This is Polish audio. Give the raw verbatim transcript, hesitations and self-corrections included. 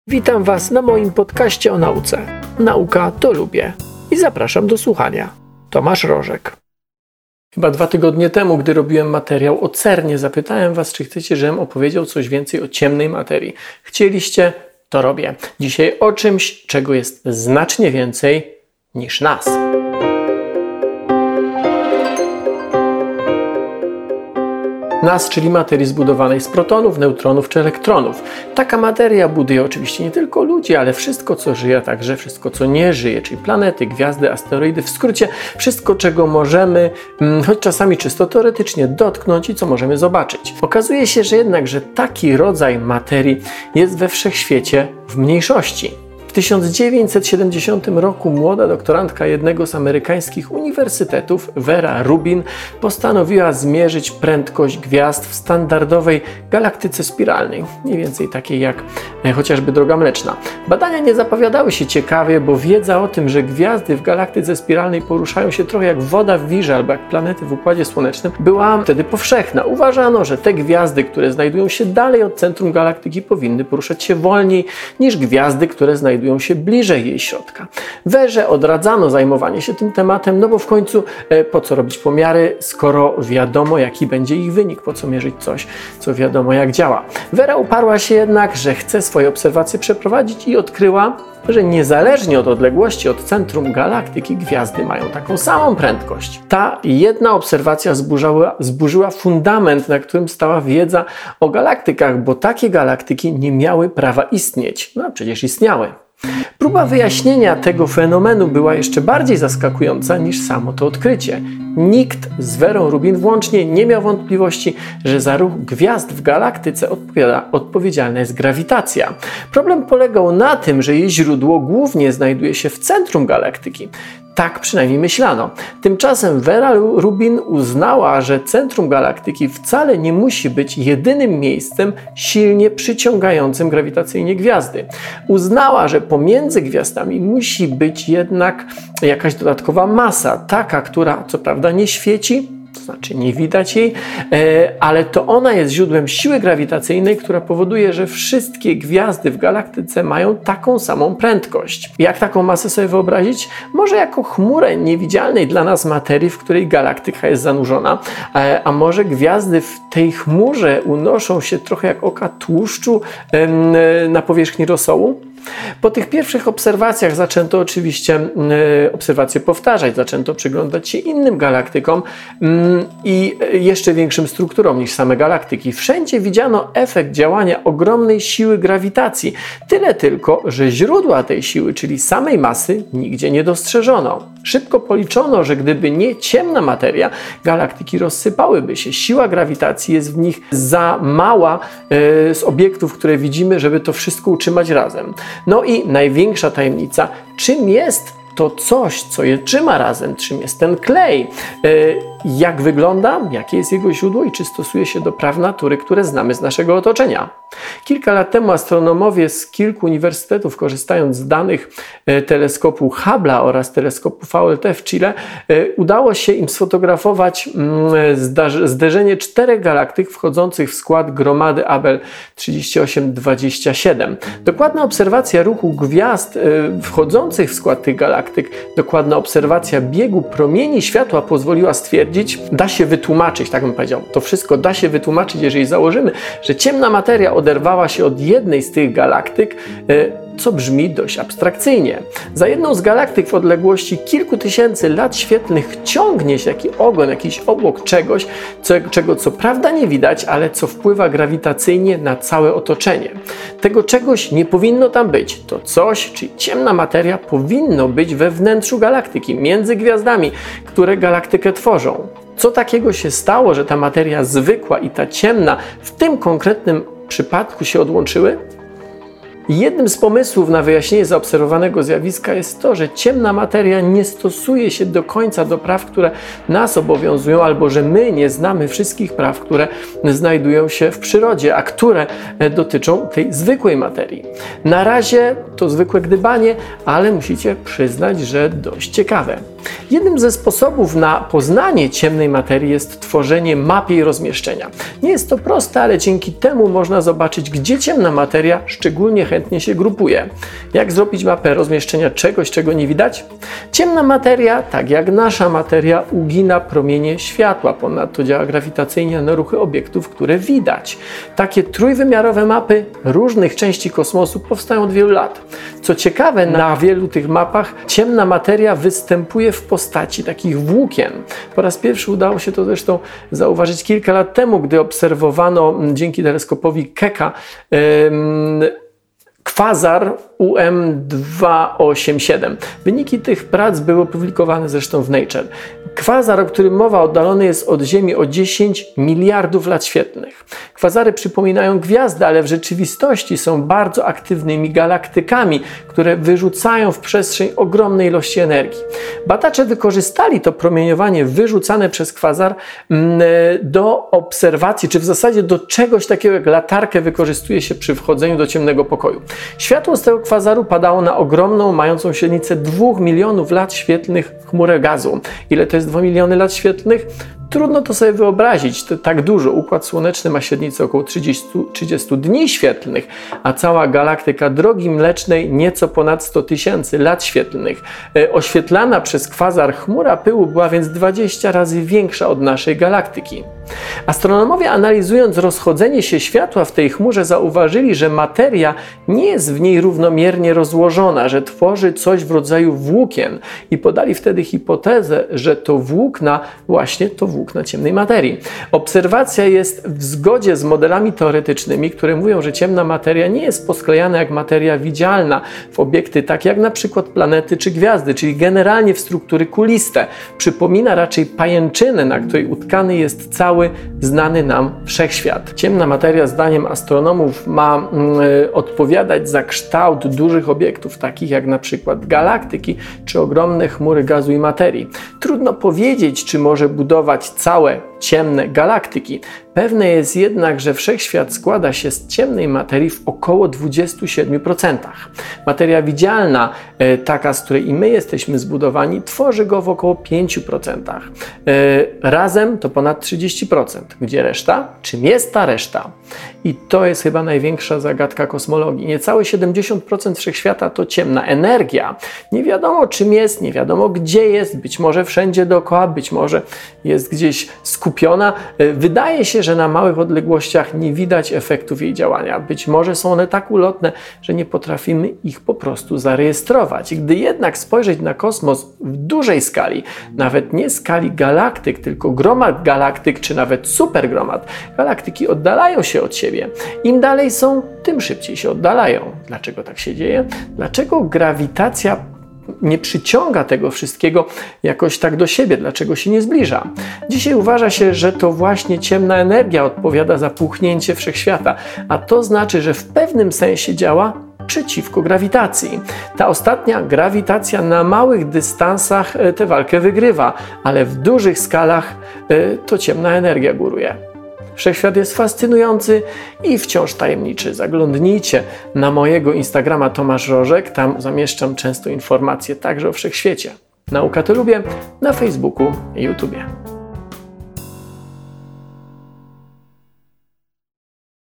Witam Was na moim podcaście o nauce. Nauka to lubię. I zapraszam do słuchania. Tomasz Rożek. Chyba dwa tygodnie temu, gdy robiłem materiał o cernie, zapytałem Was, czy chcecie, żebym opowiedział coś więcej o ciemnej materii. Chcieliście? To robię. Dzisiaj o czymś, czego jest znacznie więcej niż nas. Nas, czyli materii zbudowanej z protonów, neutronów czy elektronów. Taka materia buduje oczywiście nie tylko ludzi, ale wszystko, co żyje, a także wszystko, co nie żyje, czyli planety, gwiazdy, asteroidy, w skrócie wszystko, czego możemy, choć czasami czysto teoretycznie, dotknąć i co możemy zobaczyć. Okazuje się, że jednak, że taki rodzaj materii jest we wszechświecie w mniejszości. W tysiąc dziewięćset siedemdziesiątym roku młoda doktorantka jednego z amerykańskich uniwersytetów, Vera Rubin, postanowiła zmierzyć prędkość gwiazd w standardowej galaktyce spiralnej, mniej więcej takiej jak e, chociażby Droga Mleczna. Badania nie zapowiadały się ciekawie, bo wiedza o tym, że gwiazdy w galaktyce spiralnej poruszają się trochę jak woda w wirze albo jak planety w Układzie Słonecznym, była wtedy powszechna. Uważano, że te gwiazdy, które znajdują się dalej od centrum galaktyki, powinny poruszać się wolniej niż gwiazdy, które znajdują się bliżej jej środka. Werze odradzano zajmowanie się tym tematem, no bo w końcu e, po co robić pomiary, skoro wiadomo, jaki będzie ich wynik, po co mierzyć coś, co wiadomo jak działa. Vera uparła się jednak, że chce swoje obserwacje przeprowadzić i odkryła, że niezależnie od odległości od centrum galaktyki gwiazdy mają taką samą prędkość. Ta jedna obserwacja zburzyła, zburzyła fundament, na którym stała wiedza o galaktykach, bo takie galaktyki nie miały prawa istnieć. No a przecież istniały. Próba wyjaśnienia tego fenomenu była jeszcze bardziej zaskakująca niż samo to odkrycie. Nikt z Verą Rubin włącznie nie miał wątpliwości, że za ruch gwiazd w galaktyce odpowiedzialna jest grawitacja. Problem polegał na tym, że jej źródło głównie znajduje się w centrum galaktyki. Tak przynajmniej myślano. Tymczasem Vera Rubin uznała, że centrum galaktyki wcale nie musi być jedynym miejscem silnie przyciągającym grawitacyjnie gwiazdy. Uznała, że pomiędzy gwiazdami musi być jednak jakaś dodatkowa masa, taka, która co prawda nie świeci, to znaczy nie widać jej, ale to ona jest źródłem siły grawitacyjnej, która powoduje, że wszystkie gwiazdy w galaktyce mają taką samą prędkość. Jak taką masę sobie wyobrazić? Może jako chmurę niewidzialnej dla nas materii, w której galaktyka jest zanurzona, a może gwiazdy w tej chmurze unoszą się trochę jak oka tłuszczu na powierzchni rosołu? Po tych pierwszych obserwacjach zaczęto oczywiście y, obserwacje powtarzać, zaczęto przyglądać się innym galaktykom y, i jeszcze większym strukturom niż same galaktyki. Wszędzie widziano efekt działania ogromnej siły grawitacji. Tyle tylko, że źródła tej siły, czyli samej masy, nigdzie nie dostrzeżono. Szybko policzono, że gdyby nie ciemna materia, galaktyki rozsypałyby się. Siła grawitacji jest w nich za mała y, z obiektów, które widzimy, żeby to wszystko utrzymać razem. No i największa tajemnica, czym jest to coś, co je trzyma razem, czym jest ten klej, yy, jak wygląda, jakie jest jego źródło i czy stosuje się do praw natury, które znamy z naszego otoczenia. Kilka lat temu astronomowie z kilku uniwersytetów, korzystając z danych yy, teleskopu Hubble'a oraz teleskopu V L T w Chile, yy, udało się im sfotografować yy, zderzenie czterech galaktyk wchodzących w skład gromady Abell trzydzieści osiem dwadzieścia siedem. Dokładna obserwacja ruchu gwiazd yy, wchodzących w skład tych galaktyk, dokładna obserwacja biegu promieni światła pozwoliła stwierdzić, da się wytłumaczyć, tak bym powiedział, to wszystko da się wytłumaczyć, jeżeli założymy, że ciemna materia oderwała się od jednej z tych galaktyk, co brzmi dość abstrakcyjnie. Za jedną z galaktyk w odległości kilku tysięcy lat świetlnych ciągnie się jakiś ogon, jakiś obłok czegoś, co, czego co prawda nie widać, ale co wpływa grawitacyjnie na całe otoczenie. Tego czegoś nie powinno tam być. To coś, czyli ciemna materia, powinno być we wnętrzu galaktyki, między gwiazdami, które galaktykę tworzą. Co takiego się stało, że ta materia zwykła i ta ciemna w tym konkretnym przypadku się odłączyły? Jednym z pomysłów na wyjaśnienie zaobserwowanego zjawiska jest to, że ciemna materia nie stosuje się do końca do praw, które nas obowiązują, albo że my nie znamy wszystkich praw, które znajdują się w przyrodzie, a które dotyczą tej zwykłej materii. Na razie to zwykłe gdybanie, ale musicie przyznać, że dość ciekawe. Jednym ze sposobów na poznanie ciemnej materii jest tworzenie map jej rozmieszczenia. Nie jest to proste, ale dzięki temu można zobaczyć, gdzie ciemna materia szczególnie chętnie się grupuje. Jak zrobić mapę rozmieszczenia czegoś, czego nie widać? Ciemna materia, tak jak nasza materia, ugina promienie światła. Ponadto działa grawitacyjnie na ruchy obiektów, które widać. Takie trójwymiarowe mapy różnych części kosmosu powstają od wielu lat. Co ciekawe, na wielu tych mapach ciemna materia występuje w postaci takich włókien. Po raz pierwszy udało się to zresztą zauważyć kilka lat temu, gdy obserwowano dzięki teleskopowi Keck yy, kwazar U M dwieście osiemdziesiąt siedem. Wyniki tych prac były opublikowane zresztą w Nature. Kwazar, o którym mowa, oddalony jest od Ziemi o dziesięć miliardów lat świetlnych. Kwazary przypominają gwiazdy, ale w rzeczywistości są bardzo aktywnymi galaktykami, które wyrzucają w przestrzeń ogromne ilości energii. Badacze wykorzystali to promieniowanie wyrzucane przez kwazar do obserwacji, czy w zasadzie do czegoś takiego jak latarkę wykorzystuje się przy wchodzeniu do ciemnego pokoju. Światło z tego kwazaru padało na ogromną, mającą średnicę dwóch milionów lat świetlnych chmurę gazu. Ile to jest dwa miliony lat świetlnych? Trudno to sobie wyobrazić, to tak dużo. Układ Słoneczny ma średnicę około trzydziestu dni świetlnych, a cała galaktyka Drogi Mlecznej nieco ponad sto tysięcy lat świetlnych. E, oświetlana przez kwazar chmura pyłu była więc dwadzieścia razy większa od naszej galaktyki. Astronomowie, analizując rozchodzenie się światła w tej chmurze, zauważyli, że materia nie jest w niej równomiernie rozłożona, że tworzy coś w rodzaju włókien i podali wtedy hipotezę, że to włókna właśnie to włókna ciemnej materii. Obserwacja jest w zgodzie z modelami teoretycznymi, które mówią, że ciemna materia nie jest posklejana jak materia widzialna w obiekty takie jak na przykład planety czy gwiazdy, czyli generalnie w struktury kuliste. Przypomina raczej pajęczynę, na której utkany jest cały znany nam wszechświat. Ciemna materia, zdaniem astronomów, ma y, odpowiadać za kształt dużych obiektów, takich jak na przykład galaktyki czy ogromne chmury gazu i materii. Trudno powiedzieć, czy może budować całe ciemne galaktyki. Pewne jest jednak, że wszechświat składa się z ciemnej materii w około dwudziestu siedmiu procentach. Materia widzialna, e, taka, z której i my jesteśmy zbudowani, tworzy go w około pięciu procentach. E, razem to ponad trzydzieści procent. Gdzie reszta? Czym jest ta reszta? I to jest chyba największa zagadka kosmologii. Niecałe siedemdziesiąt procent wszechświata to ciemna energia. Nie wiadomo, czym jest, nie wiadomo, gdzie jest, być może wszędzie dookoła, być może jest gdzieś skupiona. Wydaje się, że na małych odległościach nie widać efektów jej działania. Być może są one tak ulotne, że nie potrafimy ich po prostu zarejestrować. Gdy jednak spojrzeć na kosmos w dużej skali, nawet nie skali galaktyk, tylko gromad galaktyk, czy nawet supergromad, galaktyki oddalają się od siebie. Im dalej są, tym szybciej się oddalają. Dlaczego tak się dzieje? Dlaczego grawitacja nie przyciąga tego wszystkiego jakoś tak do siebie? Dlaczego się nie zbliża? Dzisiaj uważa się, że to właśnie ciemna energia odpowiada za puchnięcie wszechświata, a to znaczy, że w pewnym sensie działa przeciwko grawitacji. Ta ostatnia, grawitacja, na małych dystansach tę walkę wygrywa, ale w dużych skalach to ciemna energia góruje. Wszechświat jest fascynujący i wciąż tajemniczy. Zaglądnijcie na mojego Instagrama Tomasz Rożek, tam zamieszczam często informacje także o wszechświecie. Nauka to lubię na Facebooku i YouTubie.